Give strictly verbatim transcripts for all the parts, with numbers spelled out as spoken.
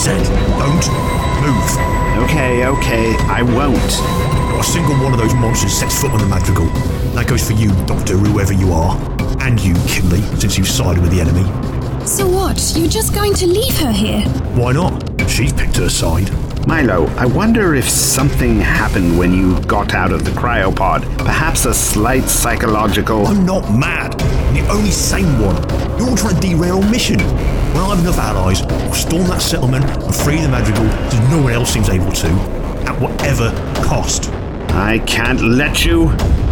said, don't move. Okay, okay, I won't. Not a single one of those monsters sets foot on the Madrigal. That goes for you, Doctor, whoever you are. And you, Kimberly, since you've sided with the enemy. So what? You're just going to leave her here? Why not? She's picked her side. Milo, I wonder if something happened when you got out of the cryopod. Perhaps a slight psychological... I'm not mad. I'm the only sane one. You're all trying to derail our mission. When I have enough allies, I'll storm that settlement and free the Madrigal as no one else seems able to, at whatever cost. I can't let you...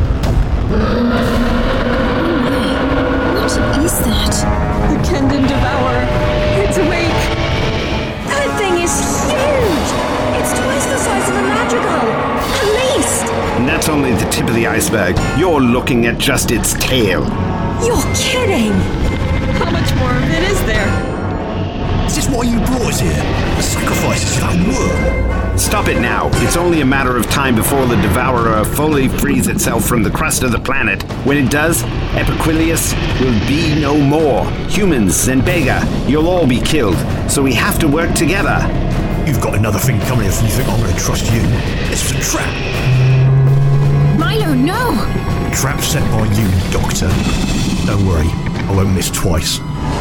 What is that? The Kenden Devourer. It's awake. That thing is huge. It's twice the size of a Madrigal. At least. And that's only the tip of the iceberg. You're looking at just its tail. You're kidding. How much more of it is there? Is this why you brought us here? The sacrifices for that worm? Stop it now. It's only a matter of time before the Devourer fully frees itself from the crust of the planet. When it does, Epiquilius will be no more. Humans, Zenbega, you'll all be killed. So we have to work together. You've got another thing coming if you think I'm going to trust you. This was a trap. Milo, no! A trap set by you, Doctor. Don't worry, I won't miss twice.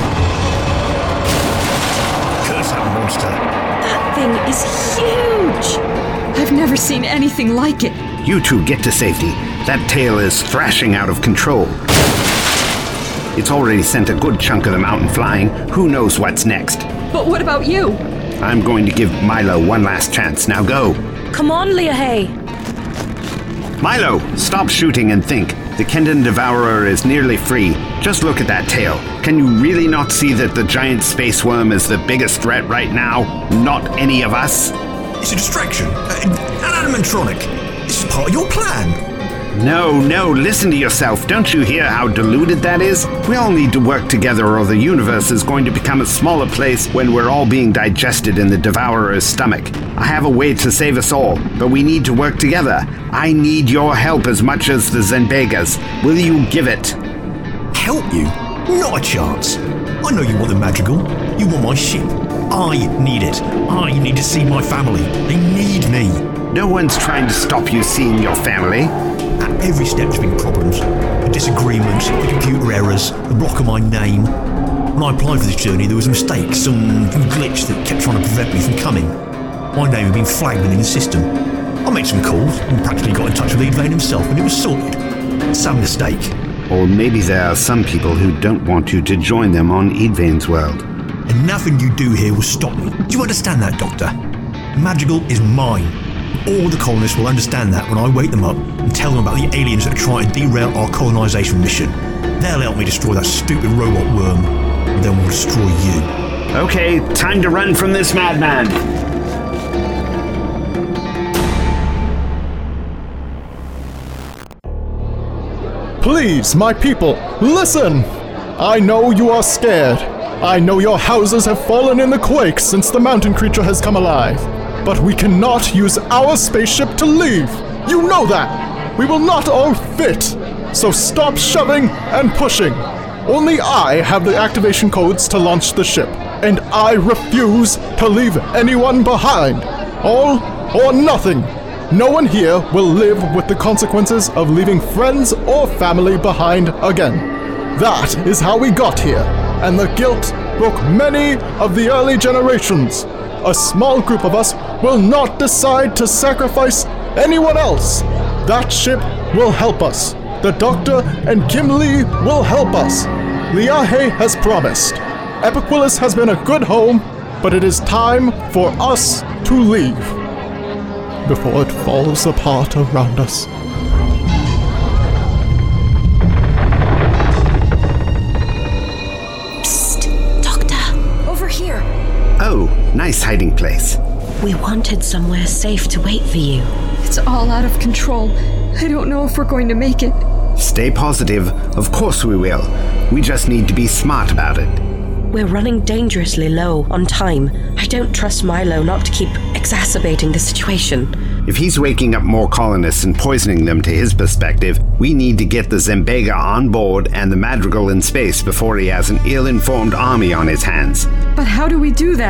Curse that monster. That thing is huge! I've never seen anything like it. You two get to safety. That tail is thrashing out of control. It's already sent a good chunk of the mountain flying. Who knows what's next? But what about you? I'm going to give Milo one last chance. Now go. Come on, Liahe. Milo, stop shooting and think. The Kenden Devourer is nearly free. Just look at that tail. Can you really not see that the giant space worm is the biggest threat right now? Not any of us? It's a distraction. Uh, an animatronic. This is part of your plan. No, no, listen to yourself. Don't you hear how deluded that is? We all need to work together or the universe is going to become a smaller place when we're all being digested in the Devourer's stomach. I have a way to save us all, but we need to work together. I need your help as much as the Zenbegas. Will you give it? Help you? Not a chance. I know you want the Madrigal. You want my ship. I need it. I need to see my family. They need me. No one's trying to stop you seeing your family. At every step there's been problems. The disagreements, the computer errors, the block of my name. When I applied for this journey, there was a mistake, some glitch that kept trying to prevent me from coming. My name had been flagged within the system. I made some calls and practically got in touch with Edvain himself and it was sorted. Some mistake. Or maybe there are some people who don't want you to join them on Edvain's world. And nothing you do here will stop me. Do you understand that, Doctor? Madrigal is mine. All the colonists will understand that when I wake them up and tell them about the aliens that are trying to derail our colonization mission. They'll help me destroy that stupid robot worm, and then we'll destroy you. Okay, time to run from this madman. Please, my people, listen! I know you are scared. I know your houses have fallen in the quake since the mountain creature has come alive. But we cannot use our spaceship to leave. You know that. We will not all fit. So stop shoving and pushing. Only I have the activation codes to launch the ship. And I refuse to leave anyone behind. All or nothing. No one here will live with the consequences of leaving friends or family behind again. That is how we got here. And the guilt broke many of the early generations. A small group of us will not decide to sacrifice anyone else. That ship will help us. The Doctor and Kim Lee will help us. Liahe has promised. Epiquilius has been a good home, but it is time for us to leave before it falls apart around us. Psst, Doctor. Over here. Oh, nice hiding place. We wanted somewhere safe to wait for you. It's all out of control. I don't know if we're going to make it. Stay positive. Of course we will. We just need to be smart about it. We're running dangerously low on time. I don't trust Milo not to keep exacerbating the situation. If he's waking up more colonists and poisoning them to his perspective, we need to get the Zenbega on board and the Madrigal in space before he has an ill-informed army on his hands. But how do we do that?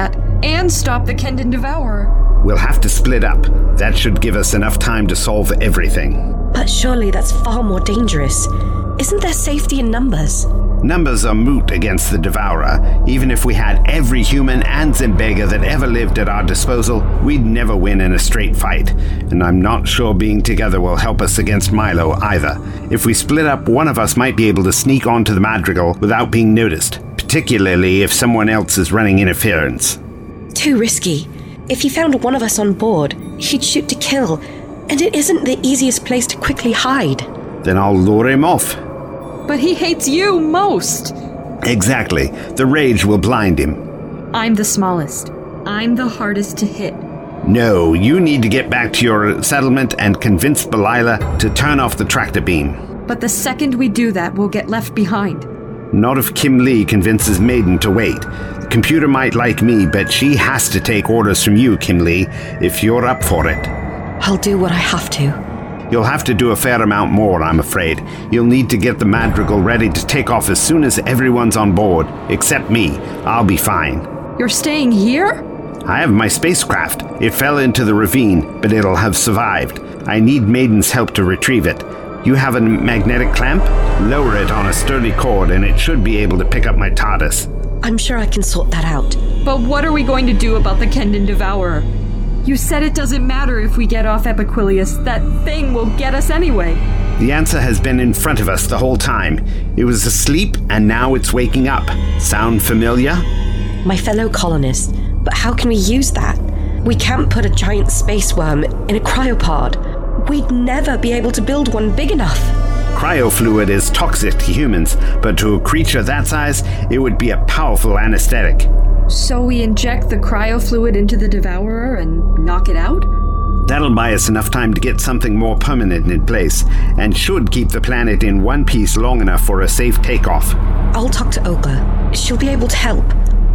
and stop the Kenden Devourer. We'll have to split up. That should give us enough time to solve everything. But surely that's far more dangerous. Isn't there safety in numbers? Numbers are moot against the Devourer. Even if we had every human and Zenbega that ever lived at our disposal, we'd never win in a straight fight. And I'm not sure being together will help us against Milo either. If we split up, one of us might be able to sneak onto the Madrigal without being noticed, particularly if someone else is running interference. Too risky. If he found one of us on board, he'd shoot to kill, and it isn't the easiest place to quickly hide. Then I'll lure him off. But he hates you most. Exactly. The rage will blind him. I'm the smallest. I'm the hardest to hit. No, you need to get back to your settlement and convince Belila to turn off the tractor beam. But the second we do that, we'll get left behind. Not if Kim Lee convinces Maiden to wait. The computer might like me, but she has to take orders from you, Kim Lee, if you're up for it. I'll do what I have to. You'll have to do a fair amount more, I'm afraid. You'll need to get the Madrigal ready to take off as soon as everyone's on board. Except me. I'll be fine. You're staying here? I have my spacecraft. It fell into the ravine, but it'll have survived. I need Maiden's help to retrieve it. You have a magnetic clamp? Lower it on a sturdy cord and it should be able to pick up my TARDIS. I'm sure I can sort that out. But what are we going to do about the Kenden Devourer? You said it doesn't matter if we get off Epiquilius. That thing will get us anyway. The answer has been in front of us the whole time. It was asleep and now it's waking up. Sound familiar? My fellow colonists, but how can we use that? We can't put a giant space worm in a cryopod. We'd never be able to build one big enough. Cryofluid is toxic to humans, but to a creature that size, it would be a powerful anesthetic. So we inject the cryofluid into the Devourer and knock it out? That'll buy us enough time to get something more permanent in place, and should keep the planet in one piece long enough for a safe takeoff. I'll talk to Ogla. She'll be able to help.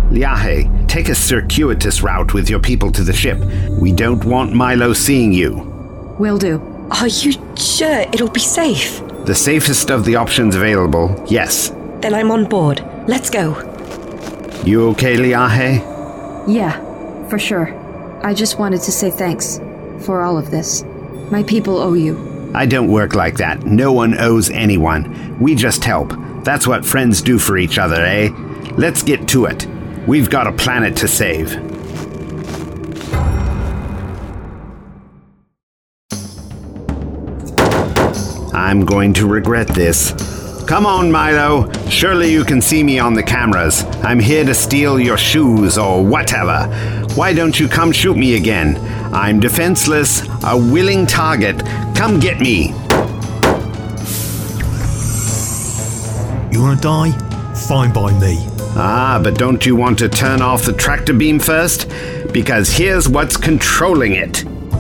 Liahe, take a circuitous route with your people to the ship. We don't want Milo seeing you. Will do. Are you sure it'll be safe? The safest of the options available, yes. Then I'm on board. Let's go. You okay, Liahe? Yeah, for sure. I just wanted to say thanks for all of this. My people owe you. I don't work like that. No one owes anyone. We just help. That's what friends do for each other, eh? Let's get to it. We've got a planet to save. I'm going to regret this. Come on, Milo. Surely you can see me on the cameras. I'm here to steal your shoes or whatever. Why don't you come shoot me again? I'm defenseless, a willing target. Come get me. You want to die? Fine by me. Ah, but don't you want to turn off the tractor beam first? Because here's what's controlling it.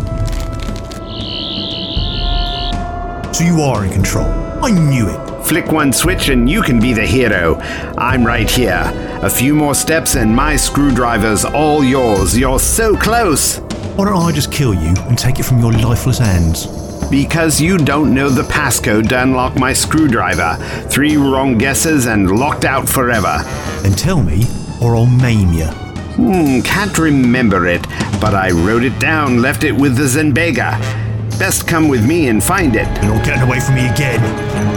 So you are in control. I knew it. Flick one switch and you can be the hero. I'm right here. A few more steps and my screwdriver's all yours. You're so close. Why don't I just kill you and take it from your lifeless hands? Because you don't know the passcode to unlock my screwdriver. Three wrong guesses and locked out forever. Then tell me, or I'll maim you. Hmm, can't remember it, but I wrote it down, left it with the Zenbega. Best come with me and find it. You're not getting away from me again.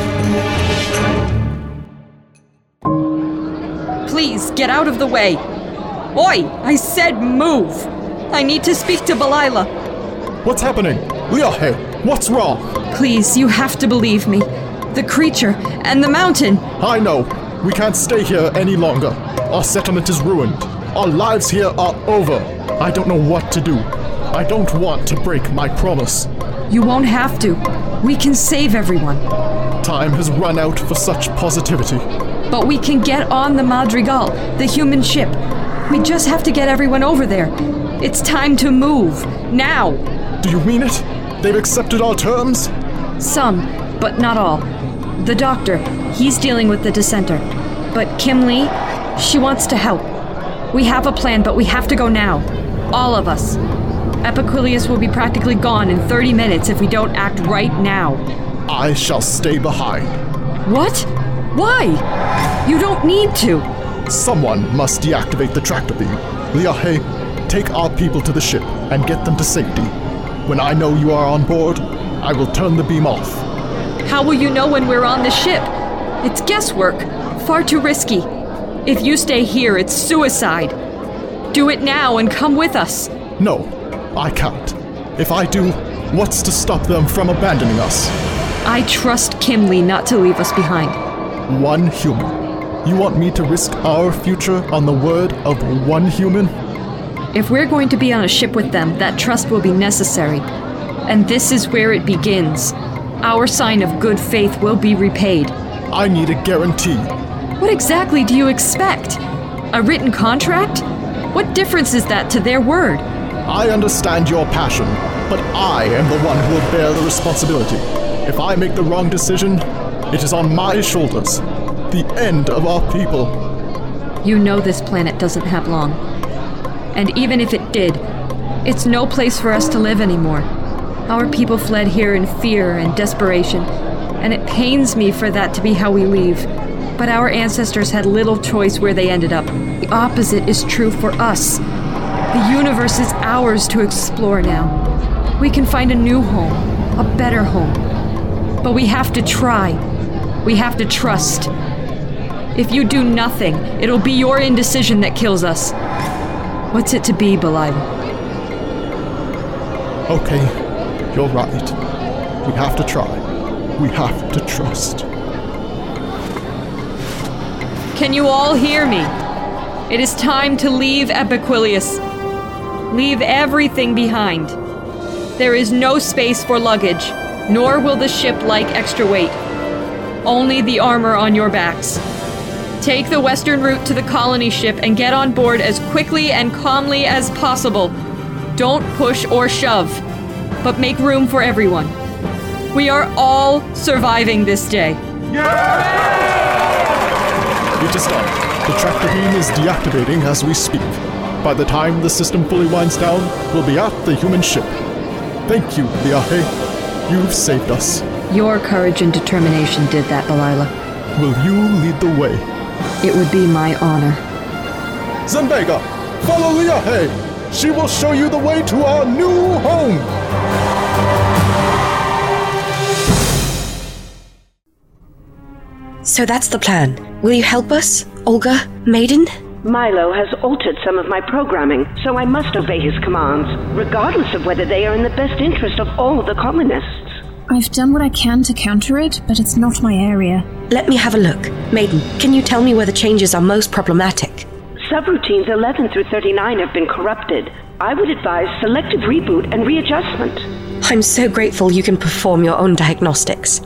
Please, get out of the way. Oi, I said move. I need to speak to Belila. What's happening? Liahe, what's wrong? Please, you have to believe me. The creature and the mountain. I know. We can't stay here any longer. Our settlement is ruined. Our lives here are over. I don't know what to do. I don't want to break my promise. You won't have to. We can save everyone. Time has run out for such positivity. But we can get on the Madrigal, the human ship. We just have to get everyone over there. It's time to move. Now. Do you mean it? They've accepted our terms? Some, but not all. The doctor, he's dealing with the dissenter. But Kim Lee, she wants to help. We have a plan, but we have to go now. All of us. Epiquilius will be practically gone in thirty minutes if we don't act right now. I shall stay behind. What? Why? You don't need to. Someone must deactivate the tractor beam. Liahe, take our people to the ship and get them to safety. When I know you are on board, I will turn the beam off. How will you know when we're on the ship? It's guesswork. Far too risky. If you stay here, it's suicide. Do it now and come with us. No, I can't. If I do, what's to stop them from abandoning us? I trust Kimlee not to leave us behind. One human. You want me to risk our future on the word of one human? If we're going to be on a ship with them, that trust will be necessary. And this is where it begins. Our sign of good faith will be repaid. I need a guarantee. What exactly do you expect? A written contract? What difference is that to their word? I understand your passion, but I am the one who will bear the responsibility. If I make the wrong decision, it is on my shoulders. The end of our people. You know this planet doesn't have long. And even if it did, it's no place for us to live anymore. Our people fled here in fear and desperation, and it pains me for that to be how we leave. But our ancestors had little choice where they ended up. The opposite is true for us. The universe is ours to explore now. We can find a new home, a better home. But we have to try. We have to trust. If you do nothing, it'll be your indecision that kills us. What's it to be, Belial? Okay, you're right. We have to try. We have to trust. Can you all hear me? It is time to leave Epiquilius. Leave everything behind. There is no space for luggage, nor will the ship like extra weight. Only the armor on your backs. Take the western route to the colony ship and get on board as quickly and calmly as possible. Don't push or shove, but make room for everyone. We are all surviving this day. It is done. The tractor beam is deactivating as we speak. By the time the system fully winds down, we'll be at the human ship. Thank you, Liahe. You've saved us. Your courage and determination did that, Belial. Will you lead the way? It would be my honor. Zenbega, follow Liahe. She will show you the way to our new home. So that's the plan. Will you help us, Olga, Maiden? Milo has altered some of my programming, so I must obey his commands, regardless of whether they are in the best interest of all the colonists. I've done what I can to counter it, but it's not my area. Let me have a look. Maiden, can you tell me where the changes are most problematic? Subroutines eleven through thirty-nine have been corrupted. I would advise selective reboot and readjustment. I'm so grateful you can perform your own diagnostics.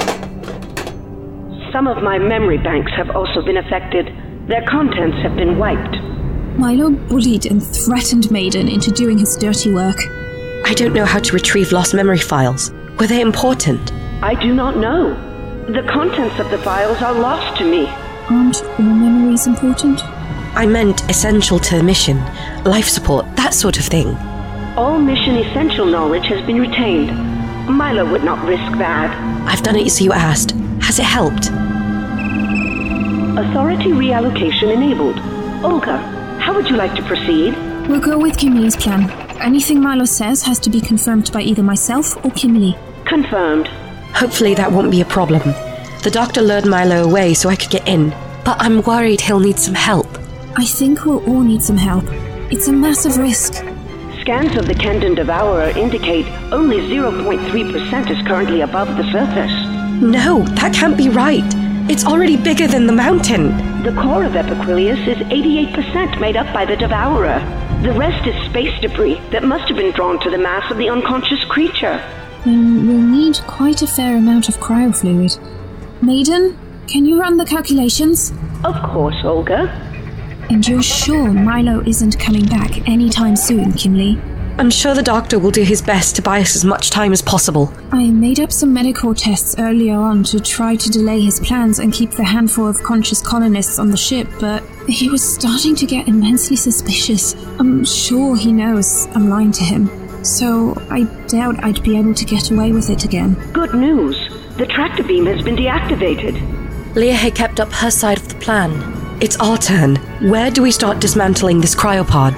Some of my memory banks have also been affected. Their contents have been wiped. Milo bullied and threatened Maiden into doing his dirty work. I don't know how to retrieve lost memory files. Were they important? I do not know. The contents of the files are lost to me. Aren't all memories important? I meant essential to the mission, life support, that sort of thing. All mission essential knowledge has been retained. Milo would not risk that. I've done it so you asked. Has it helped? Authority reallocation enabled. Olga, how would you like to proceed? We'll go with Kimlee's plan. Anything Milo says has to be confirmed by either myself or Kimlee. Confirmed. Hopefully that won't be a problem. The doctor lured Milo away so I could get in, but I'm worried he'll need some help. I think we'll all need some help. It's a massive risk. Scans of the Kendon Devourer indicate only zero point three percent is currently above the surface. No, that can't be right. It's already bigger than the mountain. The core of Epiquilius is eighty-eight percent made up by the Devourer. The rest is space debris that must have been drawn to the mass of the unconscious creature. Then we'll need quite a fair amount of cryofluid. Maiden, can you run the calculations? Of course, Olga. And you're sure Milo isn't coming back anytime soon, Kimlee? I'm sure the doctor will do his best to buy us as much time as possible. I made up some medical tests earlier on to try to delay his plans and keep the handful of conscious colonists on the ship, but he was starting to get immensely suspicious. I'm sure he knows I'm lying to him, so I doubt I'd be able to get away with it again. Good news. The tractor beam has been deactivated. Liahe kept up her side of the plan. It's our turn. Where do we start dismantling this cryopod?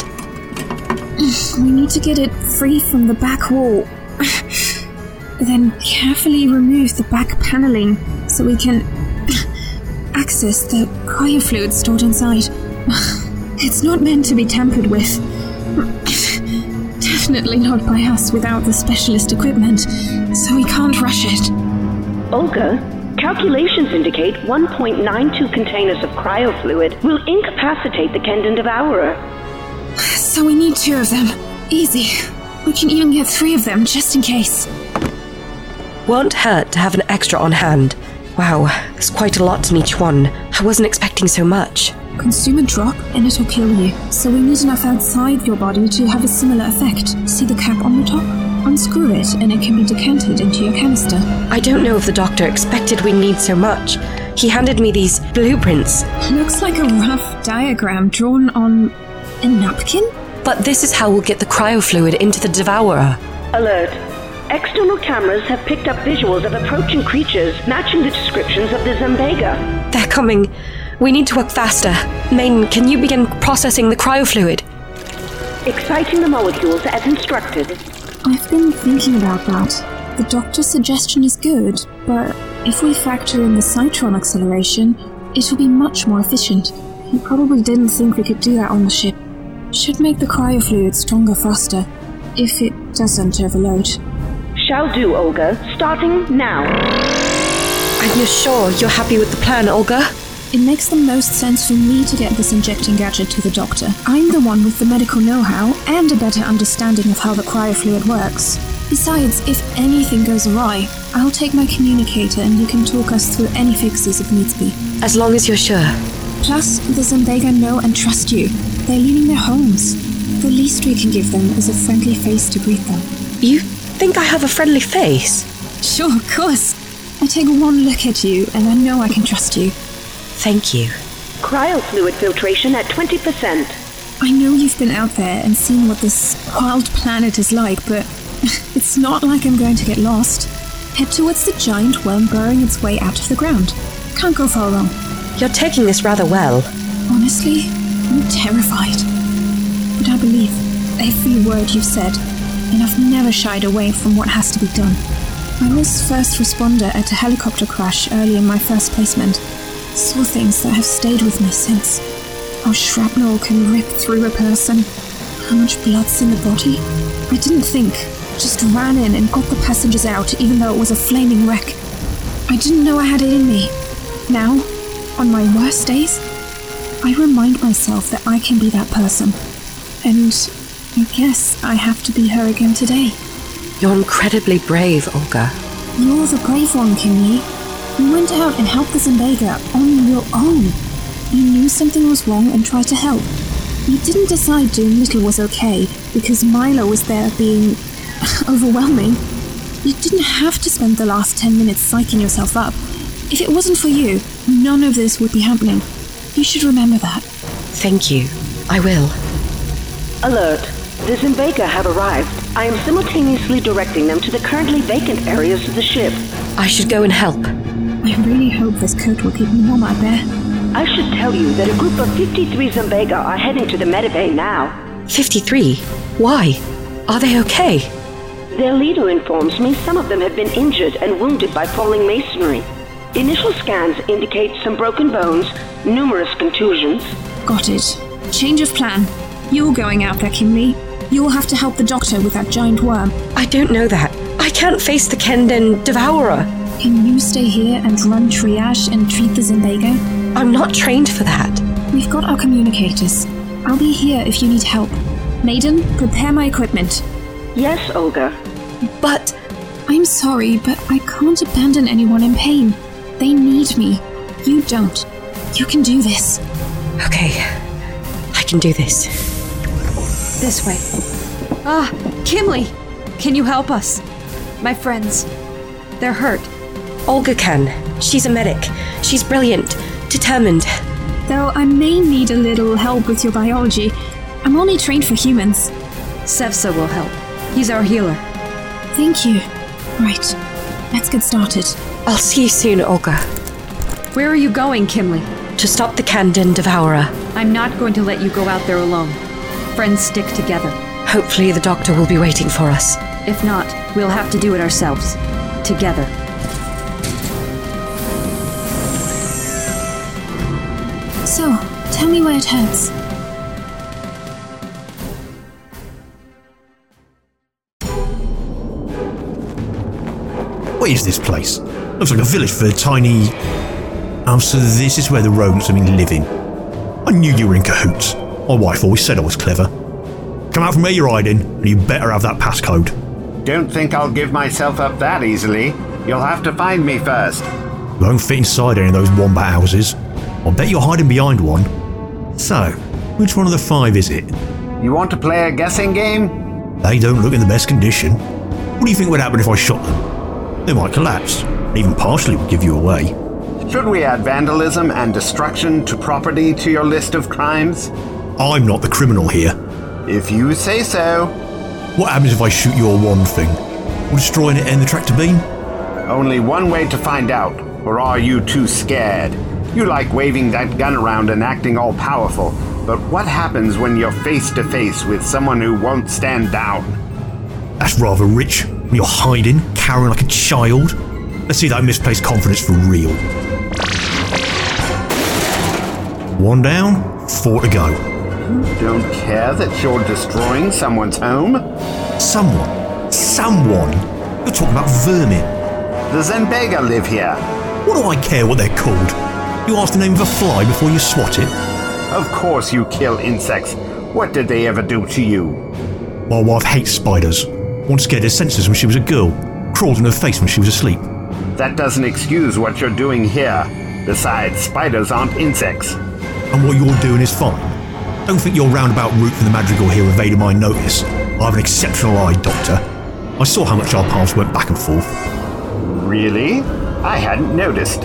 We need to get it free from the back wall. Then carefully remove the back paneling so we can access the cryofluid stored inside. It's not meant to be tampered with. Definitely not by us without the specialist equipment, so we can't rush it. Olga, calculations indicate one point nine two containers of cryofluid will incapacitate the Kenden Devourer. So we need two of them. Easy. We can even get three of them, just in case. Won't hurt to have an extra on hand. Wow, there's quite a lot in each one. I wasn't expecting so much. Consume a drop and it'll kill you. So we need enough outside your body to have a similar effect. See the cap on the top? Unscrew it and it can be decanted into your canister. I don't know if the doctor expected we'd need so much. He handed me these blueprints. Looks like a rough diagram drawn on a napkin? But this is how we'll get the cryofluid into the Devourer. Alert. External cameras have picked up visuals of approaching creatures matching the descriptions of the Zembega. They're coming. We need to work faster. Maiden, can you begin processing the cryofluid? Exciting the molecules as instructed. I've been thinking about that. The doctor's suggestion is good, but if we factor in the Cytron acceleration, it'll be much more efficient. He probably didn't think we could do that on the ship. Should make the cryofluid stronger faster, if it doesn't overload. Shall do, Olga. Starting now. Are you sure you're happy with the plan, Olga? It makes the most sense for me to get this injecting gadget to the doctor. I'm the one with the medical know-how and a better understanding of how the cryofluid works. Besides, if anything goes awry, I'll take my communicator and you can talk us through any fixes if needs be. As long as you're sure. Plus, the Zembega know and trust you. They're leaving their homes. The least we can give them is a friendly face to greet them. You think I have a friendly face? Sure, of course. I take one look at you and I know I can trust you. Thank you. Cryofluid filtration at twenty percent. I know you've been out there and seen what this wild planet is like, but it's not like I'm going to get lost. Head towards the giant worm burrowing its way out of the ground. Can't go far wrong. You're taking this rather well. Honestly, I'm terrified. But I believe every word you've said, and I've never shied away from what has to be done. I was first responder at a helicopter crash early in my first placement. Saw things that have stayed with me since. How shrapnel can rip through a person. How much blood's in the body. I didn't think. Just ran in and got the passengers out even though it was a flaming wreck. I didn't know I had it in me. Now, on my worst days, I remind myself that I can be that person. And I guess I have to be her again today. You're incredibly brave, Olga. You're the brave one, Kinley. You went out and helped the Zembega on your own. You knew something was wrong and tried to help. You didn't decide doing little was okay because Milo was there being overwhelming. You didn't have to spend the last ten minutes psyching yourself up. If it wasn't for you, none of this would be happening. You should remember that. Thank you. I will. Alert. The Zembega have arrived. I am simultaneously directing them to the currently vacant areas of the ship. I should go and help. I really hope this coat will keep me warm out there. I should tell you that a group of fifty-three Zembega are heading to the Medibay now. fifty-three? Why? Are they okay? Their leader informs me some of them have been injured and wounded by falling masonry. Initial scans indicate some broken bones, numerous contusions. Got it. Change of plan. You're going out there, Kinley. You'll have to help the doctor with that giant worm. I don't know that. I can't face the Kenden Devourer. Can you stay here and run triage and treat the Zembega? I'm not trained for that. We've got our communicators. I'll be here if you need help. Maiden, prepare my equipment. Yes, Olga. But... I'm sorry, but I can't abandon anyone in pain. They need me. You don't. You can do this. Okay. I can do this. This way. Ah, Kimley! Can you help us? My friends. They're hurt. Olga can. She's a medic. She's brilliant. Determined. Though I may need a little help with your biology. I'm only trained for humans. Sevsa will help. He's our healer. Thank you. Right. Let's get started. I'll see you soon, Olga. Where are you going, Kimley? To to stop the Kandin Devourer. I'm not going to let you go out there alone. Friends stick together. Hopefully the doctor will be waiting for us. If not, we'll have to do it ourselves. Together. So, tell me where it hurts. What is this place? Looks like a village for a tiny... Oh, so this is where the rodents have been living. I knew you were in cahoots. My wife always said I was clever. Come out from where you're hiding, and you better have that passcode. Don't think I'll give myself up that easily. You'll have to find me first. You won't fit inside any of those wombat houses. I'll bet you're hiding behind one. So, which one of the five is it? You want to play a guessing game? They don't look in the best condition. What do you think would happen if I shot them? They might collapse. Even partially would give you away. Should we add vandalism and destruction to property to your list of crimes? I'm not the criminal here. If you say so. What happens if I shoot your one thing? Will destroying it end the tractor beam? Only one way to find out. Or are you too scared? You like waving that gun around and acting all powerful. But what happens when you're face to face with someone who won't stand down? That's rather rich. You're hiding, cowering like a child. Let's see that misplaced confidence for real. One down, four to go. You don't care that you're destroying someone's home? Someone? Someone? You're talking about vermin. The Zenbega live here. What do I care what they're called? You ask the name of a fly before you swat it? Of course you kill insects. What did they ever do to you? My wife hates spiders. Once scared her senses when she was a girl. Crawled in her face when she was asleep. That doesn't excuse what you're doing here. Besides, spiders aren't insects. And what you're doing is fine. Don't think your roundabout route from the Madrigal here evaded my notice. I have an exceptional eye, Doctor. I saw how much our paths went back and forth. Really? I hadn't noticed.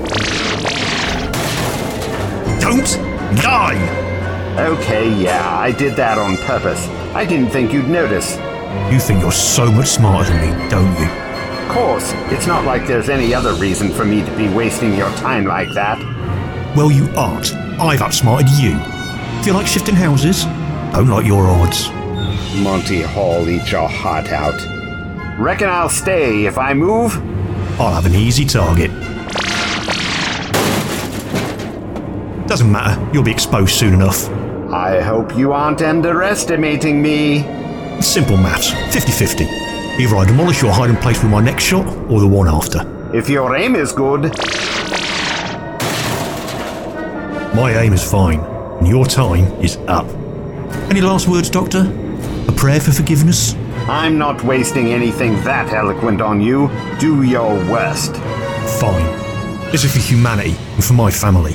Don't lie! Okay, yeah, I did that on purpose. I didn't think you'd notice. You think you're so much smarter than me, don't you? Of course, it's not like there's any other reason for me to be wasting your time like that. Well, you aren't. I've outsmarted you. Feel like shifting houses? Don't like your odds. Monty Hall, eat your heart out. Reckon I'll stay if I move? I'll have an easy target. Doesn't matter, you'll be exposed soon enough. I hope you aren't underestimating me. Simple maths, fifty-fifty. Either I demolish your hiding place with my next shot, or the one after. If your aim is good. My aim is fine, and your time is up. Any last words, Doctor? A prayer for forgiveness? I'm not wasting anything that eloquent on you. Do your worst. Fine. This is for humanity and for my family.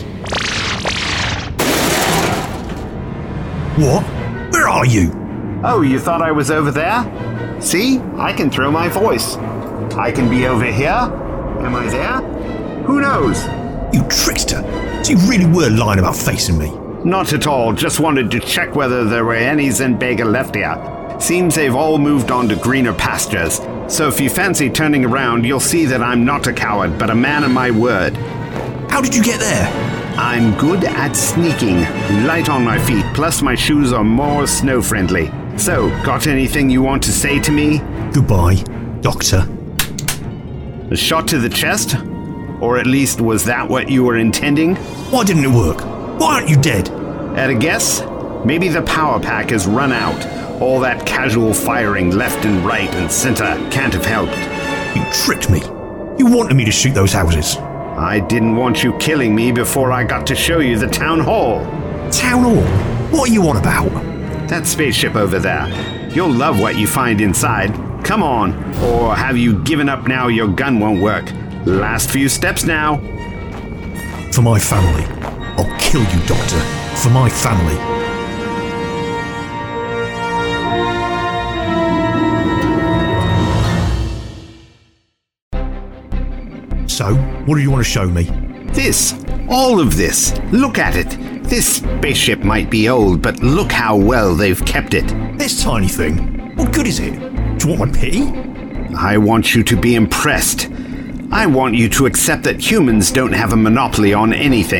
What? Where are you? Oh, you thought I was over there? See? I can throw my voice. I can be over here. Am I there? Who knows? You trickster. So you really were lying about facing me? Not at all. Just wanted to check whether there were any Zenbega left here. Seems they've all moved on to greener pastures. So if you fancy turning around, you'll see that I'm not a coward, but a man of my word. How did you get there? I'm good at sneaking. Light on my feet, plus my shoes are more snow-friendly. So, got anything you want to say to me? Goodbye, Doctor. A shot to the chest? Or at least was that what you were intending? Why didn't it work? Why aren't you dead? At a guess? Maybe the power pack has run out. All that casual firing left and right and center can't have helped. You tricked me. You wanted me to shoot those houses. I didn't want you killing me before I got to show you the town hall. Town hall? What are you on about? That spaceship over there. You'll love what you find inside. Come on. Or have you given up now your gun won't work? Last few steps now. For my family. I'll kill you, Doctor. For my family. So, what do you want to show me? This. All of this. Look at it. This spaceship might be old, but look how well they've kept it. This tiny thing. What good is it? Do you want my pity? I want you to be impressed. I want you to accept that humans don't have a monopoly on anything.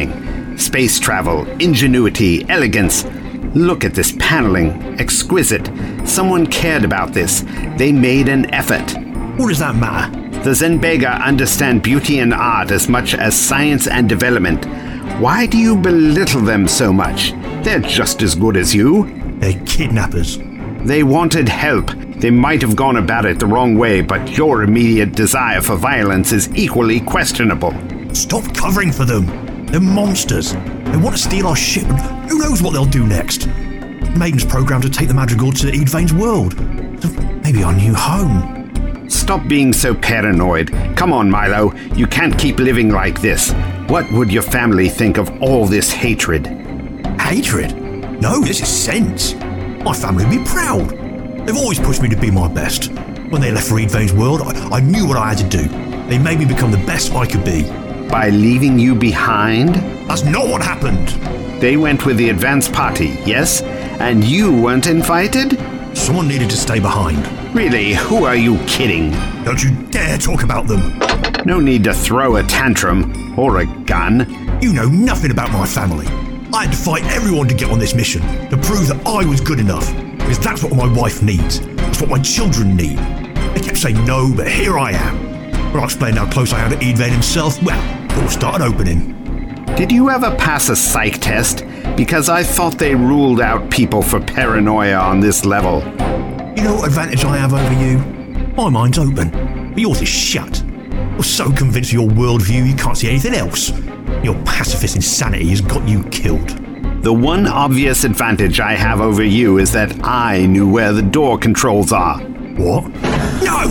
Space travel, ingenuity, elegance. Look at this paneling. Exquisite. Someone cared about this. They made an effort. What does that matter? The Zenbega understand beauty and art as much as science and development. Why do you belittle them so much? They're just as good as you. They're kidnappers. They wanted help. They might have gone about it the wrong way, but your immediate desire for violence is equally questionable. Stop covering for them. They're monsters. They want to steal our ship, and who knows what they'll do next. Maiden's programmed to take the Madrigal to Eadvain's world. So maybe our new home. Stop being so paranoid. Come on, Milo. You can't keep living like this. What would your family think of all this hatred? Hatred? No, this is sense. My family would be proud. They've always pushed me to be my best. When they left for Eadvain's world, I, I knew what I had to do. They made me become the best I could be. By leaving you behind? That's not what happened. They went with the advance party, yes? And you weren't invited? Someone needed to stay behind. Really? Who are you kidding? Don't you dare talk about them. No need to throw a tantrum or a gun. You know nothing about my family. I had to fight everyone to get on this mission, to prove that I was good enough. Because that's what my wife needs. That's what my children need. They kept saying no, but here I am. When I explained how close I am to Eadvain himself, well, it all started opening. Did you ever pass a psych test? Because I thought they ruled out people for paranoia on this level. You know what advantage I have over you? My mind's open, but yours is shut. You're so convinced of your worldview you can't see anything else. Your pacifist insanity has got you killed. The one obvious advantage I have over you is that I knew where the door controls are. What? No!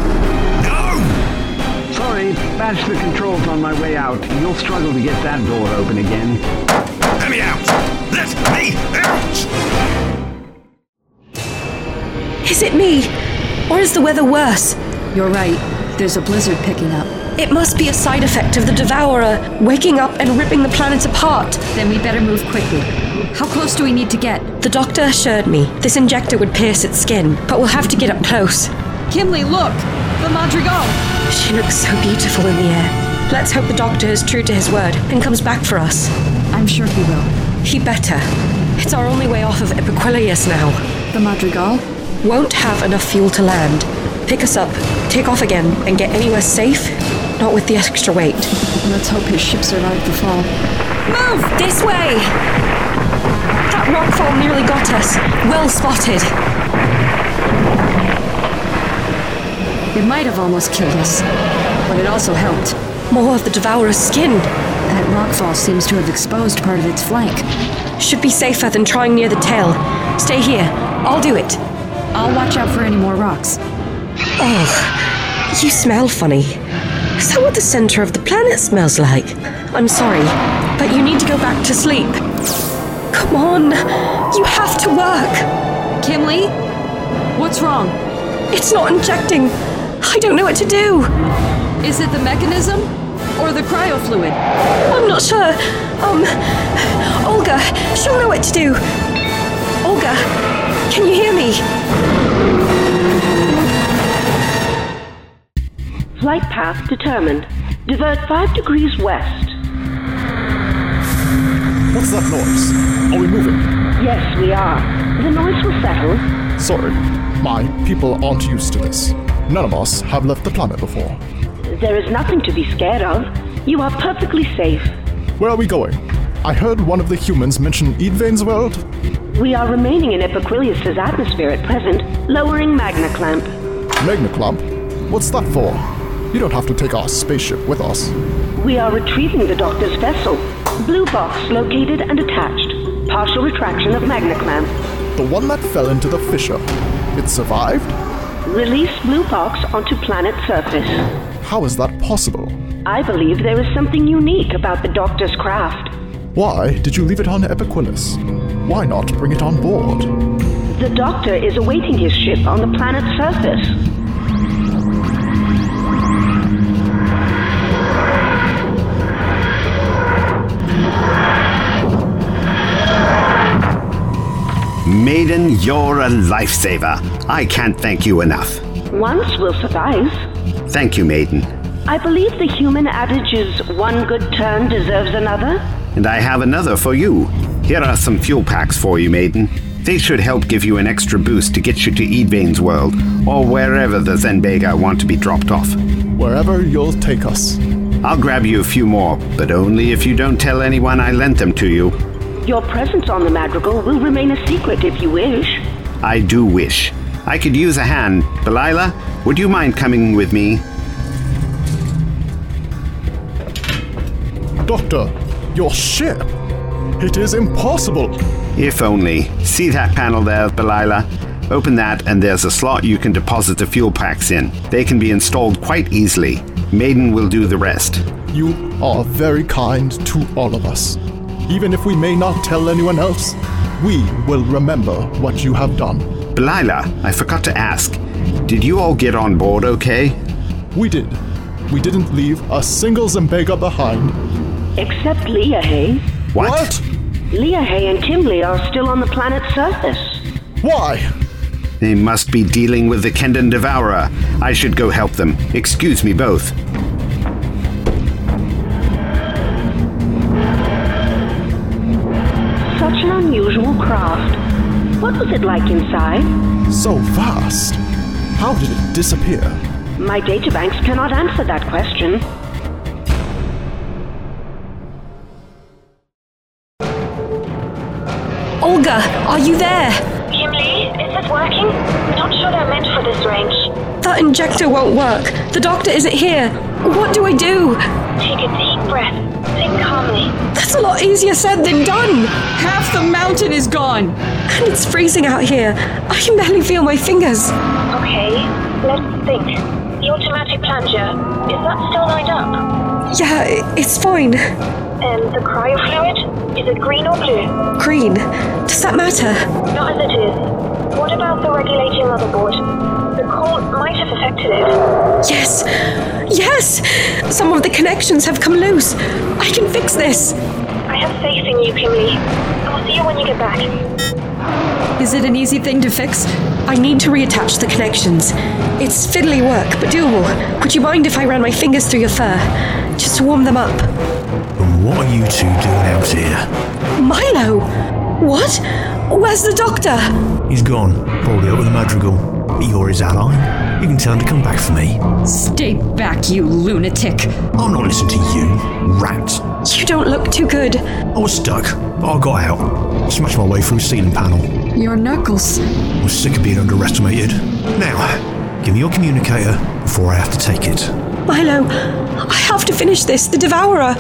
No! Sorry, badged the controls on my way out. You'll struggle to get that door open again. Let me out! Let me out! Is it me? Or is the weather worse? You're right. There's a blizzard picking up. It must be a side effect of the Devourer, waking up and ripping the planet apart. Then we better move quickly. How close do we need to get? The doctor assured me this injector would pierce its skin, but we'll have to get up close. Kimley, look! The Madrigal! She looks so beautiful in the air. Let's hope the doctor is true to his word and comes back for us. I'm sure he will. He better. It's our only way off of Epiquilius now. The Madrigal? Won't have enough fuel to land. Pick us up, take off again, and get anywhere safe? Not with the extra weight. Let's hope his ship survived the fall. Move! This way! That rockfall nearly got us. Well spotted. It might have almost killed us, but it also helped. More of the Devourer's skin. That rockfall seems to have exposed part of its flank. Should be safer than trying near the tail. Stay here. I'll do it. I'll watch out for any more rocks. Oh, you smell funny. Is that what the center of the planet smells like? I'm sorry, but you need to go back to sleep. Come on, you have to work. Kimley? What's wrong? It's not injecting. I don't know what to do. Is it the mechanism or the cryofluid? I'm not sure. Um, Olga, she'll know what to do. Olga, can you hear me? Flight path determined. Divert five degrees west. What's that noise? Are we moving? Yes, we are. The noise will settle. Sorry, my people aren't used to this. None of us have left the planet before. There is nothing to be scared of. You are perfectly safe. Where are we going? I heard one of the humans mention Eadvain's world. We are remaining in Epiquilius' atmosphere at present, lowering Magna Clamp. Magna Clamp? What's that for? You don't have to take our spaceship with us. We are retrieving the Doctor's vessel. Blue box located and attached. Partial retraction of Magna Clamp. The one that fell into the fissure. It survived? Release Blue box onto planet surface. How is that possible? I believe there is something unique about the Doctor's craft. Why did you leave it on Epiquilius? Why not bring it on board? The Doctor is awaiting his ship on the planet's surface. Maiden, you're a lifesaver. I can't thank you enough. Once will suffice. Thank you, Maiden. I believe the human adage is one good turn deserves another. And I have another for you. Here are some fuel packs for you, maiden. They should help give you an extra boost to get you to Eadvane's world, or wherever the Zenbega want to be dropped off. Wherever you'll take us. I'll grab you a few more, but only if you don't tell anyone I lent them to you. Your presence on the Madrigal will remain a secret if you wish. I do wish. I could use a hand. Delilah, would you mind coming with me? Doctor, your ship! It is impossible! If only. See that panel there, Delilah? Open that and there's a slot you can deposit the fuel packs in. They can be installed quite easily. Maiden will do the rest. You are very kind to all of us. Even if we may not tell anyone else, we will remember what you have done. Delilah, I forgot to ask. Did you all get on board okay? We did. We didn't leave a single Zenbega behind. Except Leahay. What? What? Leahay and Kimley are still on the planet's surface. Why? They must be dealing with the Kendan Devourer. I should go help them. Excuse me both. Such an unusual craft. What was it like inside? So vast. How did it disappear? My databanks cannot answer that question. Olga, are you there? Kimley, is this working? Not sure they're meant for this range. That injector won't work. The doctor isn't here. What do I do? Take a deep breath. Think calmly. That's a lot easier said than done. Half the mountain is gone. And it's freezing out here. I can barely feel my fingers. Okay, let's think. The automatic plunger, is that still lined up? Yeah, i- it's fine. And the cryo fluid, is it green or blue? Green. Does that matter? Not as it is. What about the regulating motherboard? The core might have affected it. Yes! Yes! Some of the connections have come loose. I can fix this. I have faith in you, Kimley. I'll see you when you get back. Is it an easy thing to fix? I need to reattach the connections. It's fiddly work, but doable. Would you mind if I ran my fingers through your fur? Just to warm them up. And what are you two doing out here? Milo! What? Where's the doctor? He's gone, probably up with the Madrigal. But you're his ally. You can tell him to come back for me. Stay back, you lunatic. I'm not listening to you, rat. You don't look too good. I was stuck, but I got out. Smashed my way through a ceiling panel. Your knuckles. I was sick of being underestimated. Now, give me your communicator before I have to take it. Milo, I have to finish this. The Devourer.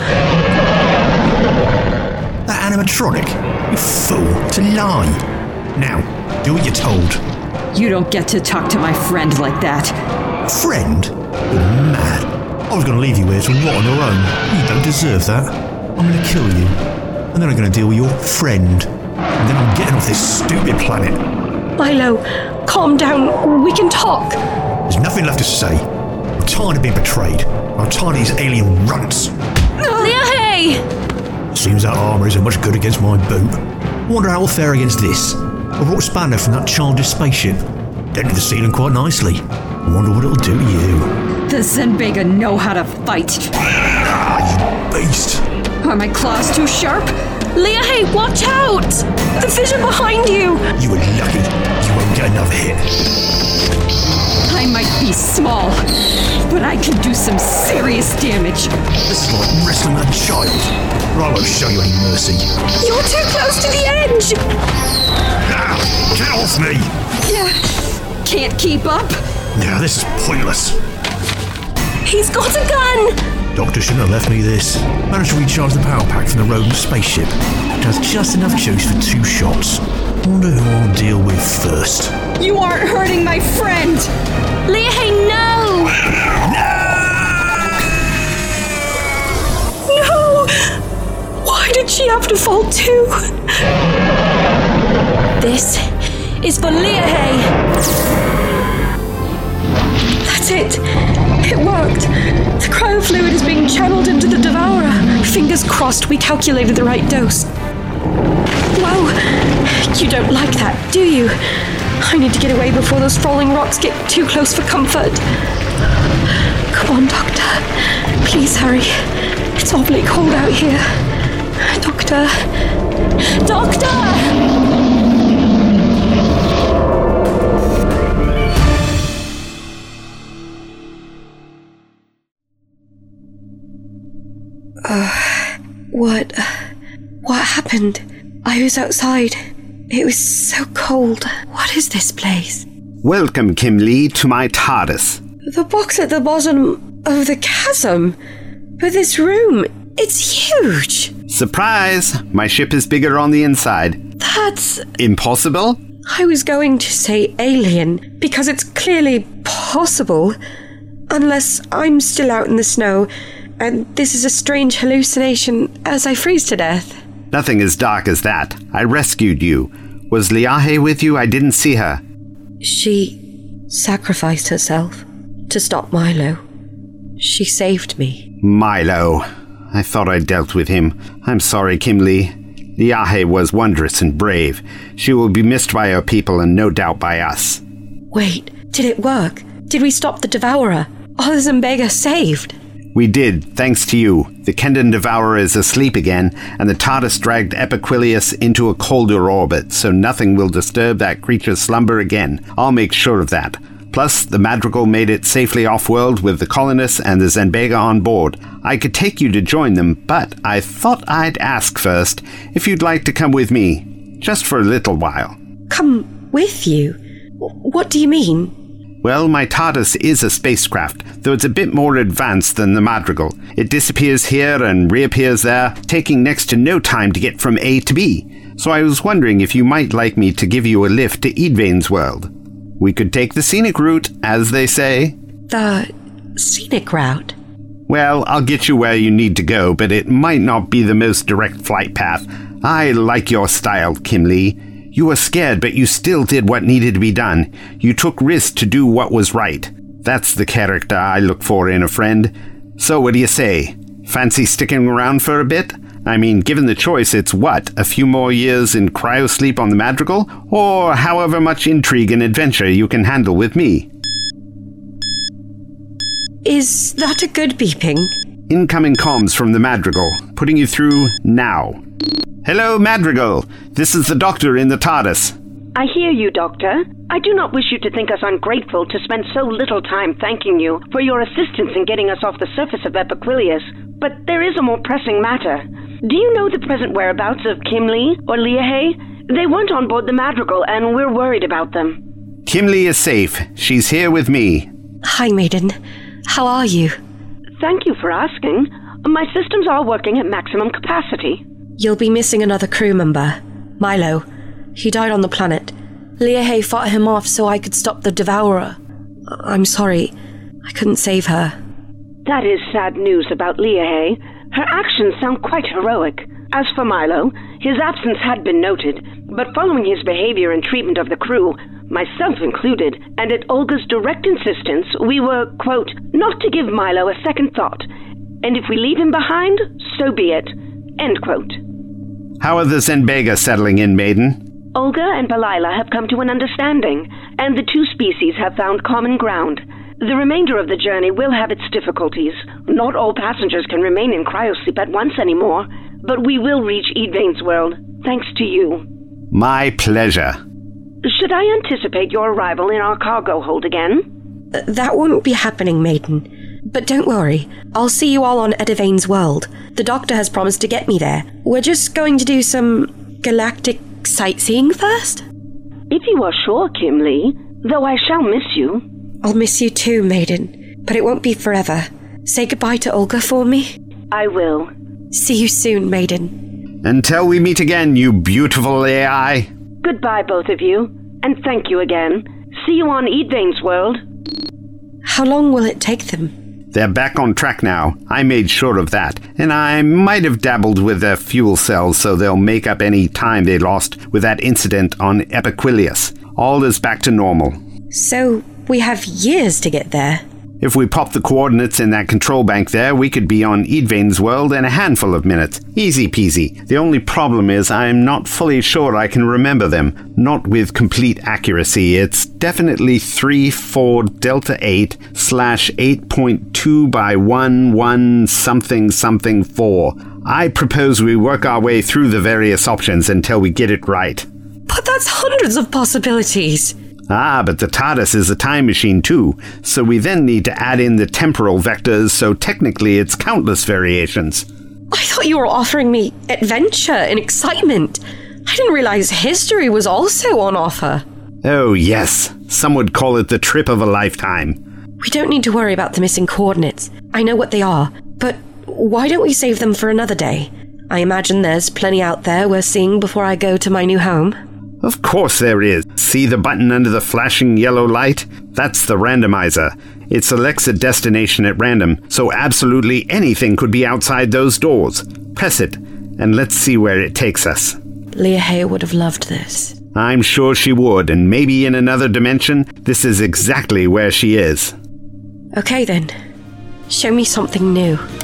That animatronic? You fool, to lie. Now, do what you're told. You don't get to talk to my friend like that. Friend? You're mad. I was going to leave you here to rot on your own. You don't deserve that. I'm going to kill you. And then I'm going to deal with your friend. And then I'm getting off this stupid planet. Milo, calm down. We can talk. There's nothing left to say. I'm tired of being betrayed. I'm tired of these alien runts. Leahay! Seems that armour isn't much good against my boot. I wonder how I'll fare against this. I brought Spando from that childish spaceship. Dented the ceiling quite nicely. I wonder what it'll do to you. The Zenbega know how to fight. Ah, you beast. Are my claws too sharp? Leahay, watch out! The vision behind you! You were lucky. You won't get another hit. I might be small, but I can do some serious damage. This is like wrestling with a child. But I won't show you any mercy. You're too close to the edge! Ah, get off me! Yeah, can't keep up. Now this is pointless. He's got a gun! Doctor shouldn't have left me this. Managed to recharge the power pack from the rodent spaceship. It has just enough juice for two shots. Wonder who I'll deal with first. You aren't hurting my friend! Leahay, no! No! Why did she have to fall too? This is for Leahay. That's it. It worked. The cryo fluid is being channeled into the Devourer. Fingers crossed we calculated the right dose. Whoa! You don't like that, do you? I need to get away before those falling rocks get too close for comfort. Come on, Doctor. Please hurry. It's awfully cold out here. Doctor Doctor! Doctor! Uh, what... What happened? I was outside. It was so cold. What is this place? Welcome, Kim Lee, to my TARDIS. The box at the bottom of the chasm. But this room, it's huge. Surprise! My ship is bigger on the inside. That's... Impossible? I was going to say alien, because it's clearly possible. Unless I'm still out in the snow, and this is a strange hallucination as I freeze to death. Nothing as dark as that. I rescued you. Was Liahe with you? I didn't see her. She sacrificed herself to stop Milo. She saved me. Milo. I thought I dealt with him. I'm sorry, Kim Lee. Liahe was wondrous and brave. She will be missed by her people and no doubt by us. Wait, did it work? Did we stop the Devourer? Are the Zembega saved? We did, thanks to you. The Kendan Devourer is asleep again, and the TARDIS dragged Epiquilius into a colder orbit, so nothing will disturb that creature's slumber again. I'll make sure of that. Plus, the Madrigal made it safely off-world with the colonists and the Zembega on board. I could take you to join them, but I thought I'd ask first if you'd like to come with me, just for a little while. Come with you? What do you mean? Well, my TARDIS is a spacecraft, though it's a bit more advanced than the Madrigal. It disappears here and reappears there, taking next to no time to get from A to B. So I was wondering if you might like me to give you a lift to Eadvain's world. We could take the scenic route, as they say. The scenic route? Well, I'll get you where you need to go, but it might not be the most direct flight path. I like your style, Kim Lee. You were scared, but you still did what needed to be done. You took risks to do what was right. That's the character I look for in a friend. So what do you say? Fancy sticking around for a bit? I mean, given the choice, it's what, a few more years in cryosleep on the Madrigal? Or however much intrigue and adventure you can handle with me? Is that a good beeping? Incoming comms from the Madrigal, putting you through now. Hello, Madrigal. This is the Doctor in the TARDIS. I hear you, Doctor. I do not wish you to think us ungrateful to spend so little time thanking you for your assistance in getting us off the surface of Epiquilius, but there is a more pressing matter. Do you know the present whereabouts of Kim Lee or Liahe? They weren't on board the Madrigal, and we're worried about them. Kim Lee is safe. She's here with me. Hi, Maiden. How are you? Thank you for asking. My systems are working at maximum capacity. You'll be missing another crew member. Milo. He died on the planet. Liahe fought him off so I could stop the Devourer. I'm sorry. I couldn't save her. That is sad news about Liahe. Her actions sound quite heroic. As for Milo, his absence had been noted, but following his behavior and treatment of the crew, myself included, and at Olga's direct insistence, we were, quote, not to give Milo a second thought. And if we leave him behind, so be it. End quote. How are the Zembega settling in, Maiden? Olga and Belila have come to an understanding, and the two species have found common ground. The remainder of the journey will have its difficulties. Not all passengers can remain in cryosleep at once anymore, but we will reach Eadvain's world, thanks to you. My pleasure. Should I anticipate your arrival in our cargo hold again? Uh, that won't be happening, Maiden. But don't worry, I'll see you all on Eadvain's world. The Doctor has promised to get me there. We're just going to do some galactic sightseeing first? If you are sure, Kim Lee, though I shall miss you. I'll miss you too, Maiden, but it won't be forever. Say goodbye to Olga for me. I will. See you soon, Maiden. Until we meet again, you beautiful A I. Goodbye, both of you, and thank you again. See you on Eadvain's world. How long will it take them? They're back on track now. I made sure of that. And I might have dabbled with their fuel cells so they'll make up any time they lost with that incident on Epiquilius. All is back to normal. So, we have years to get there. If we pop the coordinates in that control bank there, we could be on Eadvain's world in a handful of minutes. Easy peasy. The only problem is I'm not fully sure I can remember them. Not with complete accuracy. It's definitely three four Delta eight slash eight point two by one one something something four. I propose we work our way through the various options until we get it right. But that's hundreds of possibilities. Ah, but the TARDIS is a time machine too, so we then need to add in the temporal vectors, so technically it's countless variations. I thought you were offering me adventure and excitement. I didn't realize history was also on offer. Oh yes, some would call it the trip of a lifetime. We don't need to worry about the missing coordinates. I know what they are, but why don't we save them for another day? I imagine there's plenty out there worth seeing before I go to my new home. Of course there is. See the button under the flashing yellow light? That's the randomizer. It selects a destination at random, so absolutely anything could be outside those doors. Press it, and let's see where it takes us. Leah Hay would have loved this. I'm sure she would, and maybe in another dimension, this is exactly where she is. Okay then. Show me something new.